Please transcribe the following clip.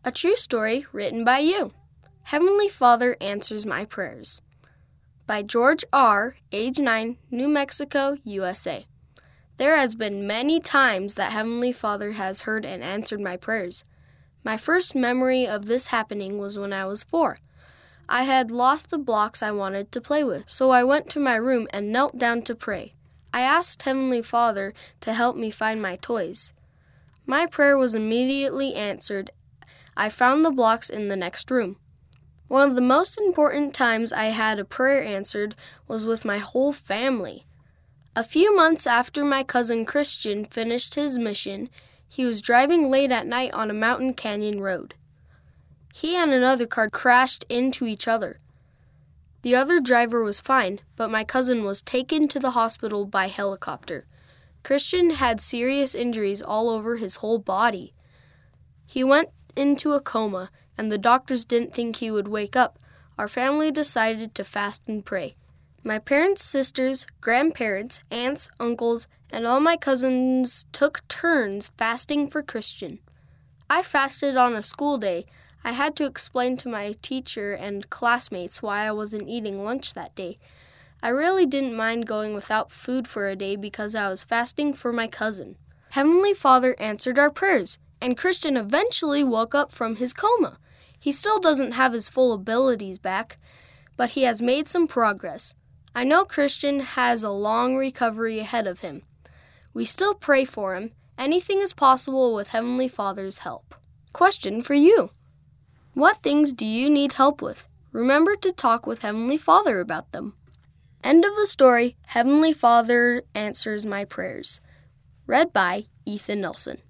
A true story written by you. Heavenly Father Answers My Prayers. By George R., age 9, New Mexico, USA. There has been many times that Heavenly Father has heard and answered my prayers. My first memory of this happening was when I was 4. I had lost the blocks I wanted to play with, so I went to my room and knelt down to pray. I asked Heavenly Father to help me find my toys. My prayer was immediately answered. I found the blocks in the next room. One of the most important times I had a prayer answered was with my whole family. A few months after my cousin Christian finished his mission, he was driving late at night on a mountain canyon road. He and another car crashed into each other. The other driver was fine, but my cousin was taken to the hospital by helicopter. Christian had serious injuries all over his whole body. He went into a coma, and the doctors didn't think he would wake up. Our family decided to fast and pray. My parents, sisters, grandparents, aunts, uncles, and all my cousins took turns fasting for Christian. I fasted on a school day. I had to explain to my teacher and classmates why I wasn't eating lunch that day. I really didn't mind going without food for a day because I was fasting for my cousin. Heavenly Father answered our prayers, and Christian eventually woke up from his coma. He still doesn't have his full abilities back, but he has made some progress. I know Christian has a long recovery ahead of him. We still pray for him. Anything is possible with Heavenly Father's help. Question for you. What things do you need help with? Remember to talk with Heavenly Father about them. End of the story. Heavenly Father Answers My Prayers. Read by Ethan Nelson.